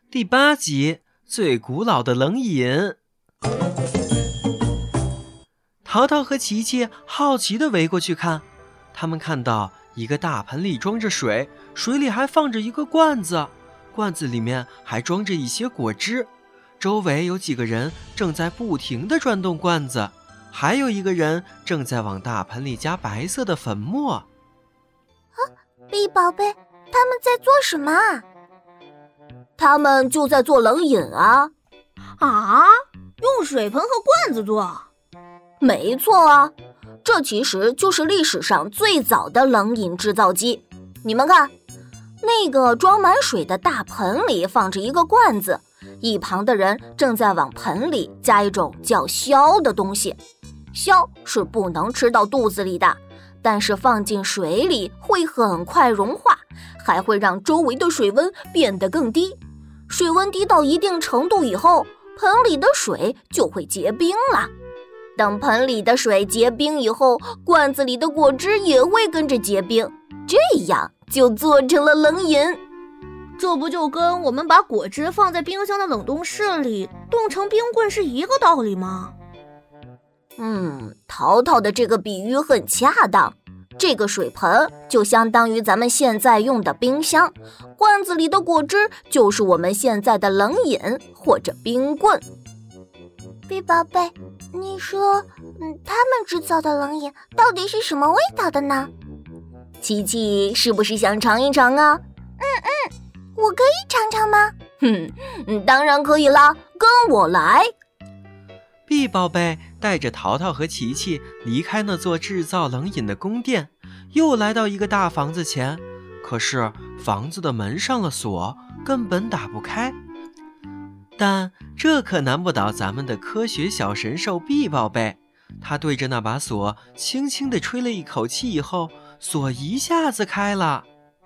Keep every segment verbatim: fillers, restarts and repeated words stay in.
第八集，最古老的冷饮。淘淘和琪琪好奇地围过去看，他们看到一个大盆里装着水，水里还放着一个罐子，罐子里面还装着一些果汁，周围有几个人正在不停地转动罐子，还有一个人正在往大盆里加白色的粉末。 啊，B宝贝，他们在做什么啊？ 他们就在做冷饮啊。 啊，用水盆和罐子做？ 没错啊，这其实就是历史上最早的冷饮制造机。你们看，那个装满水的大盆里放着一个罐子，一旁的人正在往盆里加一种叫硝的东西。硝是不能吃到肚子里的，但是放进水里会很快融化，还会让周围的水温变得更低。水温低到一定程度以后，盆里的水就会结冰了。等盆里的水结冰以后，罐子里的果汁也会跟着结冰，这样就做成了冷饮。 这不就跟我们把果汁放在冰箱的冷冻室里冻成冰棍是一个道理吗？ 嗯，淘淘的这个比喻很恰当。这个水盆就相当于咱们现在用的冰箱，罐子里的果汁就是我们现在的冷饮或者冰棍。 B 宝贝，你说嗯，他们制造的冷饮到底是什么味道的呢？ 琪琪是不是想尝一尝啊？ 嗯嗯，我可以尝尝吗？ 哼，当然可以啦，跟我来。 B 宝贝带着淘淘和琪琪离开那座制造冷饮的宫殿，又来到一个大房子前，可是房子的门上了锁，根本打不开。但这可难不倒咱们的科学小神兽 B 宝贝，他对着那把锁轻轻地吹了一口气以后，锁一下子开了。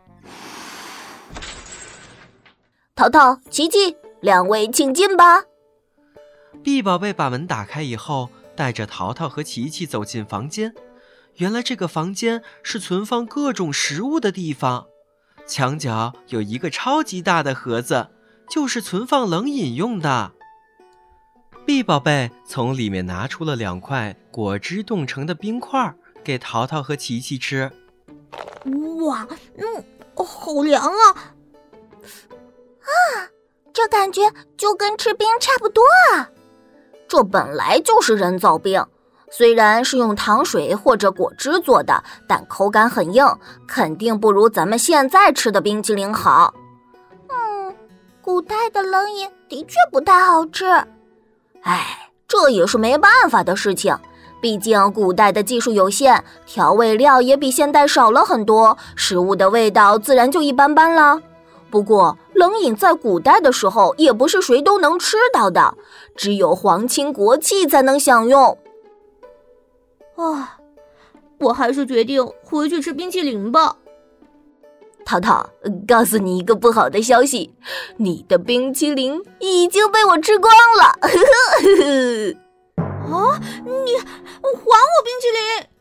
淘淘、琪琪，两位请进吧。 B 宝贝把门打开以后，带着淘淘和琪琪走进房间。原来这个房间是存放各种食物的地方，墙角有一个超级大的盒子，就是存放冷饮用的。B 宝贝从里面拿出了两块果汁冻成的冰块，给淘淘和琪琪吃。 哇，嗯，哦，好凉啊！ 啊，这感觉就跟吃冰差不多啊。 这本来就是人造冰，虽然是用糖水或者果汁做的，但口感很硬，肯定不如咱们现在吃的冰淇淋好。 嗯，古代的冷饮的确不太好吃。 哎，这也是没办法的事情，毕竟古代的技术有限，调味料也比现代少了很多，食物的味道自然就一般般了。不过冷饮在古代的时候也不是谁都能吃到的，只有皇亲国戚才能享用。 啊，我还是决定回去吃冰淇淋吧。 淘淘，告诉你一个不好的消息，你的冰淇淋已经被我吃光了。 啊，你还我冰淇淋！